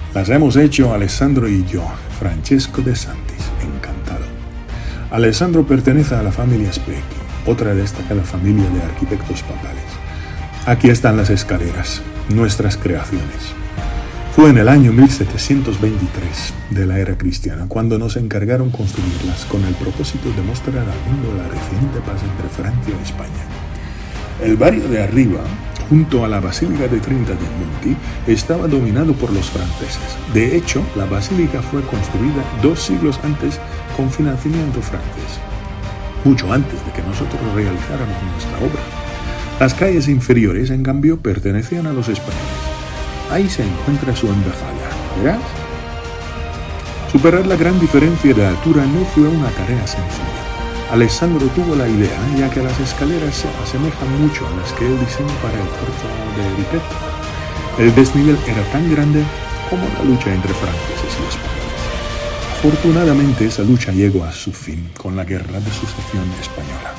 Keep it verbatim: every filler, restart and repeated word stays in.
Las hemos hecho Alessandro y yo, Francesco de Santis, encantado. Alessandro pertenece a la familia Specchi, otra destacada familia de arquitectos papales. Aquí están las escaleras, nuestras creaciones. Fue en el año mil setecientos veintitrés de la era cristiana cuando nos encargaron construirlas con el propósito de mostrar al mundo la reciente paz entre Francia y España. El barrio de arriba, junto a la Basílica de Trinta dei Monti, estaba dominado por los franceses. De hecho, la basílica fue construida dos siglos antes con financiamiento francés, mucho antes de que nosotros realizáramos nuestra obra. Las calles inferiores, en cambio, pertenecían a los españoles. Ahí se encuentra su embajada, ¿verás? Superar la gran diferencia de altura no fue una tarea sencilla. Alessandro tuvo la idea, ya que las escaleras se asemejan mucho a las que él diseñó para el puerto de Ripeto. El desnivel era tan grande como la lucha entre franceses y españoles. Afortunadamente, esa lucha llegó a su fin con la Guerra de Sucesión Española.